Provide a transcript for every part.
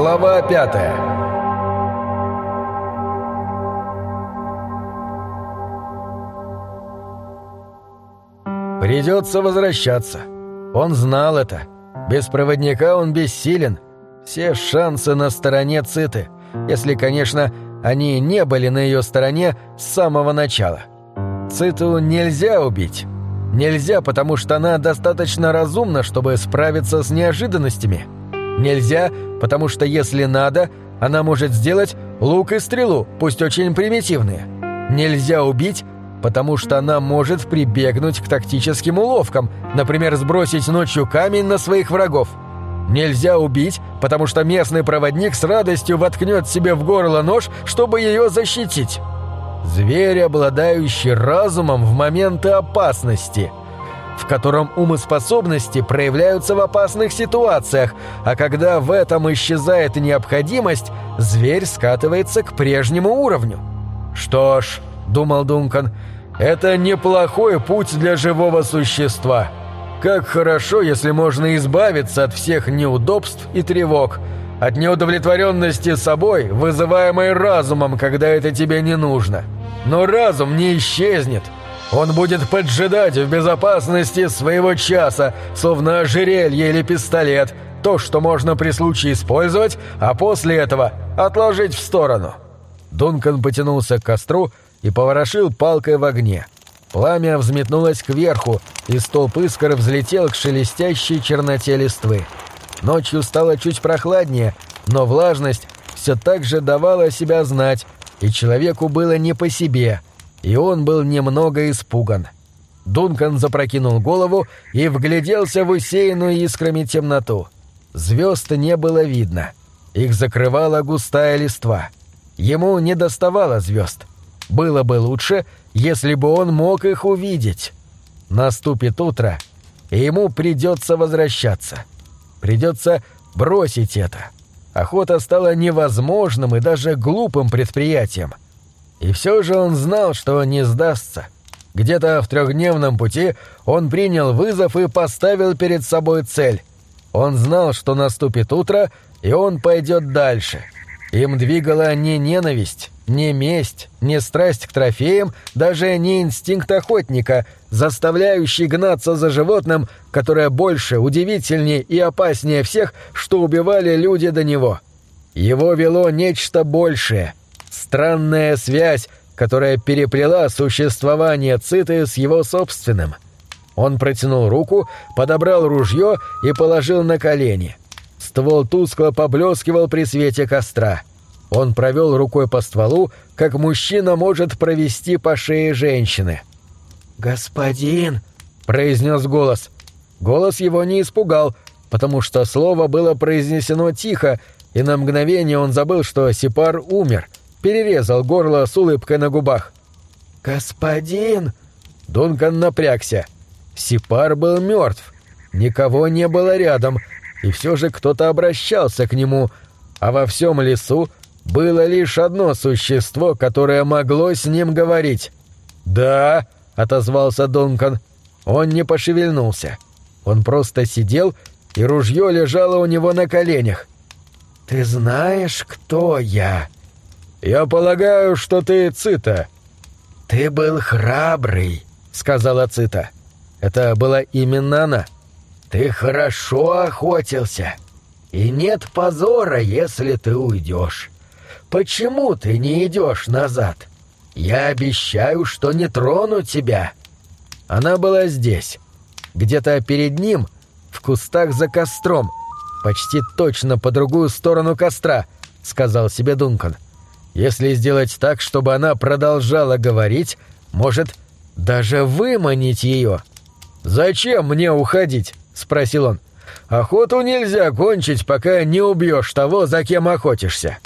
Глава 5. Придется возвращаться. Он знал это. Без проводника он бессилен. Все шансы на стороне Циты, если, конечно, они не были на ее стороне с самого начала. Циту нельзя убить. Нельзя, потому что она достаточно разумна, чтобы справиться с неожиданностями. Нельзя, потому что, если надо, она может сделать лук и стрелу, пусть очень примитивные. Нельзя убить, потому что она может прибегнуть к тактическим уловкам, например, сбросить ночью камень на своих врагов. Нельзя убить, потому что местный проводник с радостью воткнет себе в горло нож, чтобы ее защитить. Зверь, обладающий разумом в моменты опасности, в котором умоспособности проявляются в опасных ситуациях, а когда в этом исчезает необходимость, зверь скатывается к прежнему уровню. «Что ж», — думал Дункан, — «это неплохой путь для живого существа. Как хорошо, если можно избавиться от всех неудобств и тревог, от неудовлетворенности собой, вызываемой разумом, когда это тебе не нужно. Но разум не исчезнет. Он будет поджидать в безопасности своего часа, словно ожерелье или пистолет, то, что можно при случае использовать, а после этого отложить в сторону». Дункан потянулся к костру и поворошил палкой в огне. Пламя взметнулось кверху, и столб искр взлетел к шелестящей черноте листвы. Ночью стало чуть прохладнее, но влажность все так же давала себя знать, и человеку было не по себе, и он был немного испуган. Дункан запрокинул голову и вгляделся в усеянную искрами темноту. Звезд не было видно. Их закрывала густая листва. Ему не доставало звезд. Было бы лучше, если бы он мог их увидеть. Наступит утро, и ему придется возвращаться. Придется бросить это. Охота стала невозможным и даже глупым предприятием. И все же он знал, что не сдастся. Где-то в 3-дневном пути он принял вызов и поставил перед собой цель. Он знал, что наступит утро, и он пойдет дальше. Им двигала не ненависть, не месть, не страсть к трофеям, даже не инстинкт охотника, заставляющий гнаться за животным, которое больше, удивительнее и опаснее всех, что убивали люди до него. Его вело нечто большее. Странная связь, которая переплела существование Циты с его собственным. Он протянул руку, подобрал ружье и положил на колени. Ствол тускло поблескивал при свете костра. Он провел рукой по стволу, как мужчина может провести по шее женщины. «Господин!» — произнес голос. Голос его не испугал, потому что слово было произнесено тихо, и на мгновение он забыл, что Сипар умер, перерезал горло с улыбкой на губах. «Господин!» Дункан напрягся. Сипар был мертв. Никого не было рядом, и все же кто-то обращался к нему, а во всем лесу было лишь одно существо, которое могло с ним говорить. «Да», — отозвался Дункан. Он не пошевельнулся. Он просто сидел, и ружье лежало у него на коленях. «Ты знаешь, кто я?» «Я полагаю, что ты Цита». «Ты был храбрый», — сказала Цита. Это была именно она. «Ты хорошо охотился, и нет позора, если ты уйдешь. Почему ты не идешь назад? Я обещаю, что не трону тебя». Она была здесь, где-то перед ним, в кустах за костром, почти точно по другую сторону костра, сказал себе Дункан. Если сделать так, чтобы она продолжала говорить, может, даже выманить ее. «Зачем мне уходить?» — спросил он. «Охоту нельзя кончить, пока не убьешь того, за кем охотишься».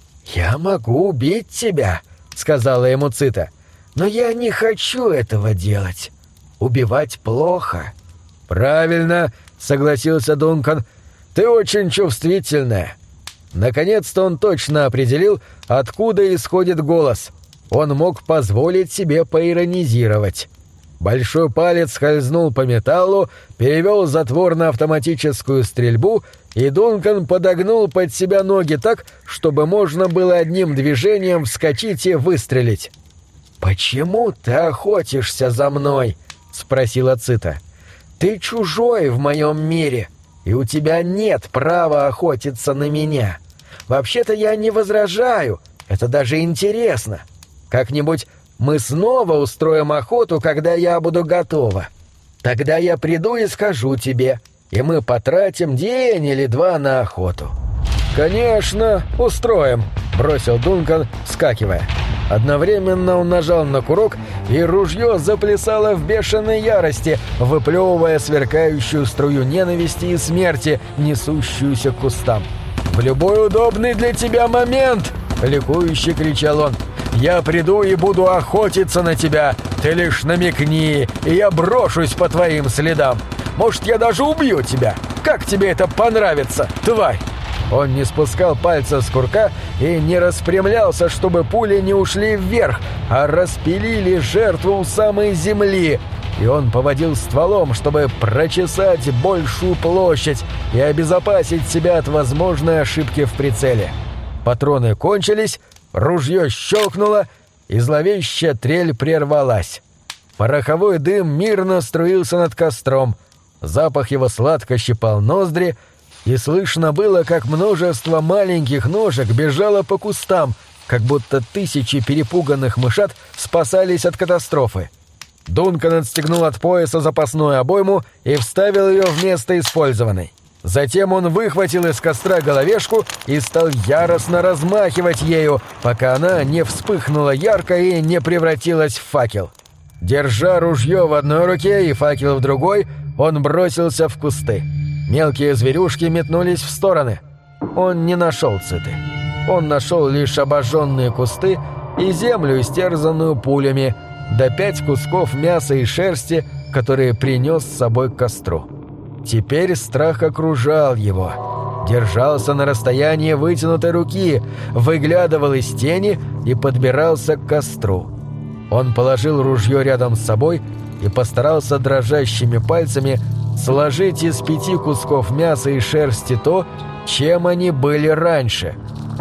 «Я могу убить тебя», — сказала ему Цита. «Но я не хочу этого делать. Убивать плохо». «Правильно», — согласился Дункан. «Ты очень чувствительная». Наконец-то он точно определил, откуда исходит голос. Он мог позволить себе поиронизировать. Большой палец скользнул по металлу, перевел затвор на автоматическую стрельбу, и Дункан подогнул под себя ноги так, чтобы можно было одним движением вскочить и выстрелить. «Почему ты охотишься за мной?» — спросила Цита. «Ты чужой в моем мире, и у тебя нет права охотиться на меня. Вообще-то я не возражаю, это даже интересно. Как-нибудь мы снова устроим охоту, когда я буду готова. Тогда я приду и скажу тебе, и мы потратим день или два на охоту». «Конечно, устроим», — бросил Дункан, вскакивая. Одновременно он нажал на курок, и ружье заплясало в бешеной ярости, выплевывая сверкающую струю ненависти и смерти, несущуюся к кустам. «В любой удобный для тебя момент!» — ликующе кричал он. «Я приду и буду охотиться на тебя. Ты лишь намекни, и я брошусь по твоим следам. Может, я даже убью тебя. Как тебе это понравится, тварь?» Он не спускал пальца с курка и не распрямлялся, чтобы пули не ушли вверх, а распилили жертву у самой земли. И он поводил стволом, чтобы прочесать большую площадь и обезопасить себя от возможной ошибки в прицеле. Патроны кончились, ружье щелкнуло, и зловещая трель прервалась. Пороховой дым мирно струился над костром, запах его сладко щипал ноздри, и слышно было, как множество маленьких ножек бежало по кустам, как будто тысячи перепуганных мышат спасались от катастрофы. Дункан отстегнул от пояса запасную обойму и вставил ее вместо использованной. Затем он выхватил из костра головешку и стал яростно размахивать ею, пока она не вспыхнула ярко и не превратилась в факел. Держа ружье в одной руке и факел в другой, он бросился в кусты. Мелкие зверюшки метнулись в стороны. Он не нашел Циты. Он нашел лишь обожженные кусты и землю, истерзанную пулями, да 5 кусков мяса и шерсти, которые принес с собой к костру. Теперь страх окружал его. Держался на расстоянии вытянутой руки, выглядывал из тени и подбирался к костру. Он положил ружье рядом с собой и постарался дрожащими пальцами сложить из 5 кусков мяса и шерсти то, чем они были раньше.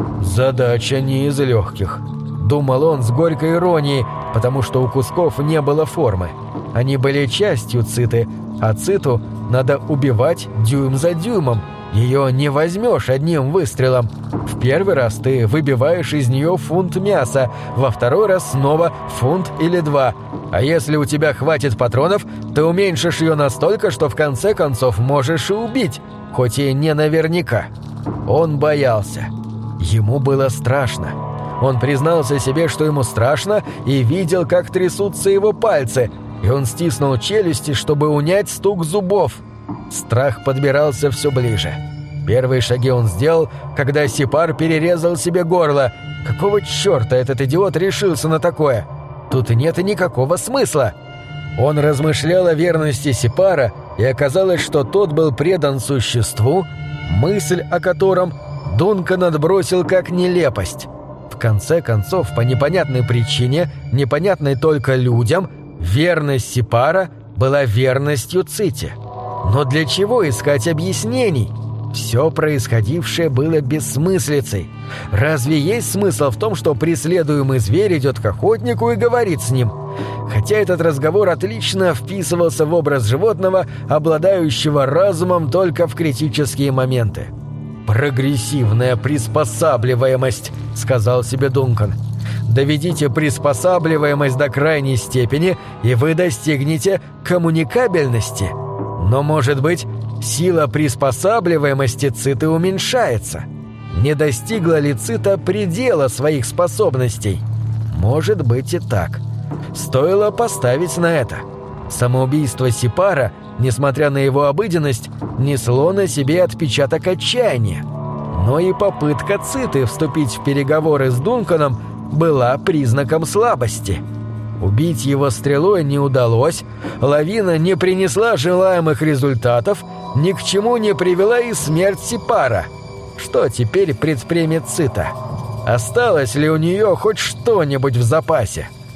«Задача не из легких», — думал он с горькой иронией, потому что у кусков не было формы. Они были частью Циты, а Циту надо убивать дюйм за дюймом. Ее не возьмешь одним выстрелом. В первый раз ты выбиваешь из нее фунт мяса, во второй раз снова фунт или 2. А если у тебя хватит патронов, ты уменьшишь ее настолько, что в конце концов можешь и убить, хоть и не наверняка. Он боялся. Ему было страшно. Он признался себе, что ему страшно, и видел, как трясутся его пальцы, и он стиснул челюсти, чтобы унять стук зубов. Страх подбирался все ближе. Первые шаги он сделал, когда Сипар перерезал себе горло. Какого черта этот идиот решился на такое? Тут нет и никакого смысла. Он размышлял о верности Сипара, и оказалось, что тот был предан существу, мысль о котором Дункан отбросил как нелепость. В конце концов, по непонятной причине, непонятной только людям, верность Сипара была верностью Ците. Но для чего искать объяснений? Все происходившее было бессмыслицей. Разве есть смысл в том, что преследуемый зверь идет к охотнику и говорит с ним? Хотя этот разговор отлично вписывался в образ животного, обладающего разумом только в критические моменты. «Прогрессивная приспосабливаемость», — сказал себе Дункан. «Доведите приспосабливаемость до крайней степени, и вы достигнете коммуникабельности. Но, может быть, сила приспосабливаемости Циты уменьшается? Не достигла ли Цита предела своих способностей? Может быть и так. Стоило поставить на это. Самоубийство Сипара, несмотря на его обыденность, несло на себе отпечаток отчаяния. Но и попытка Циты вступить в переговоры с Дунканом была признаком слабости. Убить его стрелой не удалось, лавина не принесла желаемых результатов, ни к чему не привела и смерть Сипара. Что теперь предпримет Цита? Осталось ли у нее хоть что-нибудь в запасе?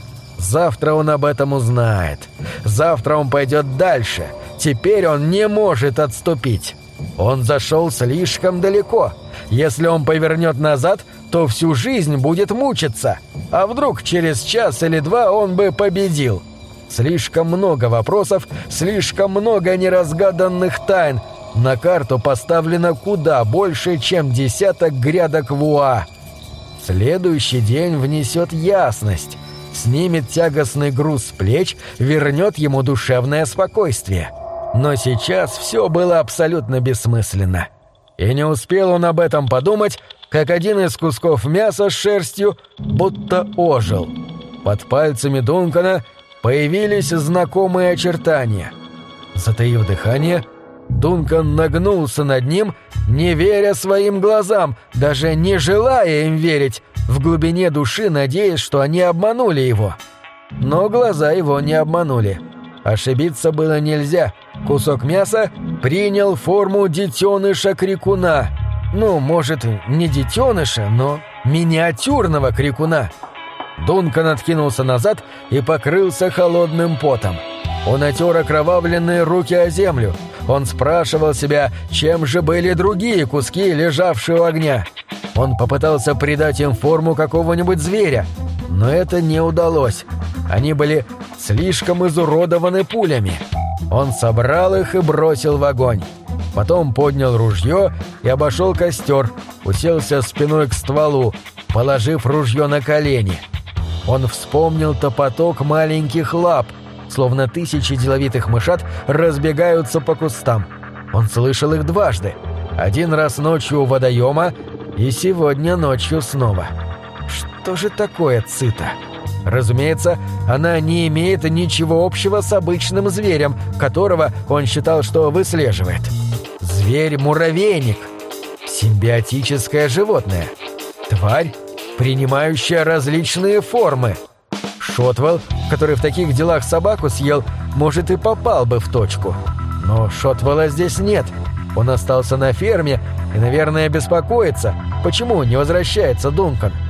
Завтра он об этом узнает. Завтра он пойдет дальше. Теперь он не может отступить. Он зашел слишком далеко. Если он повернет назад, то всю жизнь будет мучиться. А вдруг через час или два он бы победил? Слишком много вопросов, слишком много неразгаданных тайн. На карту поставлено куда больше, чем 10 грядок вуа. Следующий день внесет ясность, снимет тягостный груз с плеч, вернет ему душевное спокойствие. Но сейчас все было абсолютно бессмысленно. И не успел он об этом подумать, как один из кусков мяса с шерстью будто ожил. Под пальцами Дункана появились знакомые очертания. Затаив дыхание, Дункан нагнулся над ним, не веря своим глазам, даже не желая им верить, в глубине души надеясь, что они обманули его. Но глаза его не обманули. Ошибиться было нельзя. Кусок мяса принял форму детеныша-крикуна. Ну, может, не детеныша, но миниатюрного крикуна. Дункан откинулся назад и покрылся холодным потом. Он отер окровавленные руки о землю. Он спрашивал себя, чем же были другие куски, лежавшие у огня. Он попытался придать им форму какого-нибудь зверя, но это не удалось. Они были слишком изуродованы пулями. Он собрал их и бросил в огонь. Потом поднял ружье и обошел костер, уселся спиной к стволу, положив ружье на колени. Он вспомнил топоток маленьких лап, словно тысячи деловитых мышат разбегаются по кустам. Он слышал их дважды. Один раз ночью у водоема и сегодня ночью снова. Что же такое цита? Разумеется, она не имеет ничего общего с обычным зверем, которого он считал, что выслеживает. Зверь-муравейник. Симбиотическое животное. Тварь, принимающая различные формы. Шотвелл, который в таких делах собаку съел, может и попал бы в точку. Но Шотвелла здесь нет. Он остался на ферме и, наверное, беспокоится, почему не возвращается Дункан.